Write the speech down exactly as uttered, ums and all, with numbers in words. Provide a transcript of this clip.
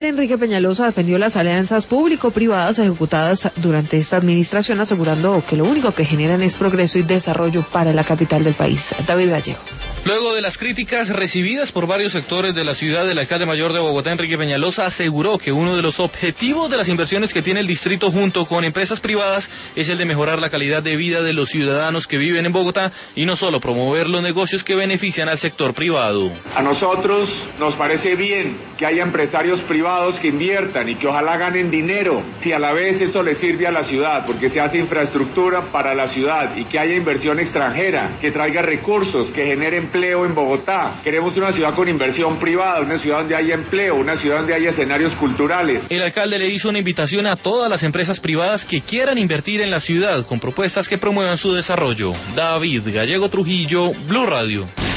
Enrique Peñalosa defendió las alianzas público-privadas ejecutadas durante esta administración, asegurando que lo único que generan es progreso y desarrollo para la capital del país. David Gallego. Luego de las críticas recibidas por varios sectores de la ciudad, el alcalde mayor de Bogotá, Enrique Peñalosa, aseguró que uno de los objetivos de las inversiones que tiene el distrito junto con empresas privadas es el de mejorar la calidad de vida de los ciudadanos que viven en Bogotá y no solo promover los negocios que benefician al sector privado. A nosotros nos parece bien que haya empresarios privados que inviertan y que ojalá ganen dinero, si a la vez eso le sirve a la ciudad, porque se hace infraestructura para la ciudad, y que haya inversión extranjera, que traiga recursos, que genere empleo en Bogotá. Queremos una ciudad con inversión privada, una ciudad donde haya empleo, una ciudad donde haya escenarios culturales. El alcalde le hizo una invitación a todas las empresas privadas que quieran invertir en la ciudad con propuestas que promuevan su desarrollo. David Gallego Trujillo, Blue Radio.